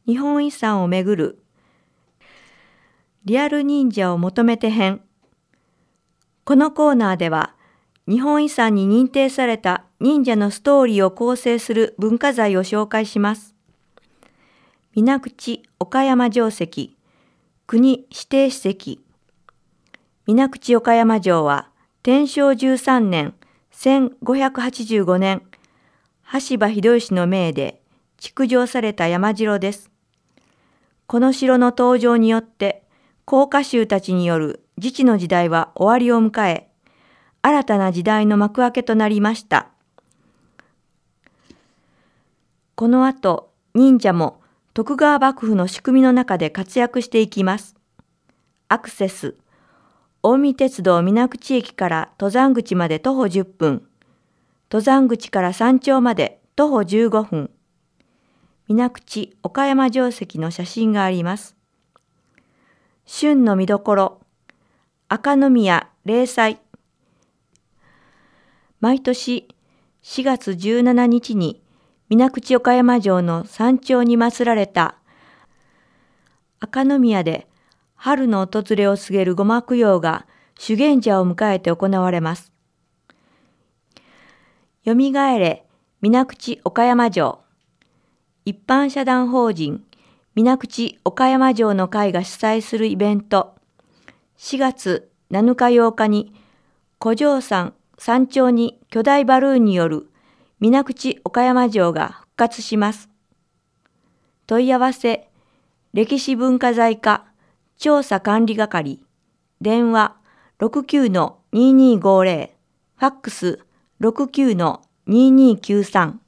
日本遺産をめぐるリアル忍者を求めて編。このコーナーでは日本遺産に認定された忍者のストーリーを構成する文化財を紹介します。水口岡山城跡、国指定史跡。水口岡山城は天正13年1585年、羽柴秀吉の命で築城された山城です。この城の登場によって甲賀衆たちによる自治の時代は終わりを迎え、新たな時代の幕開けとなりました。この後、忍者も徳川幕府の仕組みの中で活躍していきます。アクセス。近江鉄道水口駅から登山口まで徒歩10分。登山口から山頂まで徒歩15分。水口岡山城跡の写真があります。旬の見どころ。赤宮例祭。毎年4月17日に水口岡山城の山頂に祀られた赤宮で春の訪れを告げる護摩供養が修験者を迎えて行われます。よみがえれ水口岡山城。一般社団法人水口岡山城の会が主催するイベント。4月7日8日に古城山山頂に巨大バルーンによる水口岡山城が復活します。問い合わせ、歴史文化財課調査管理係、電話 69-2250、ファックス 69-2293。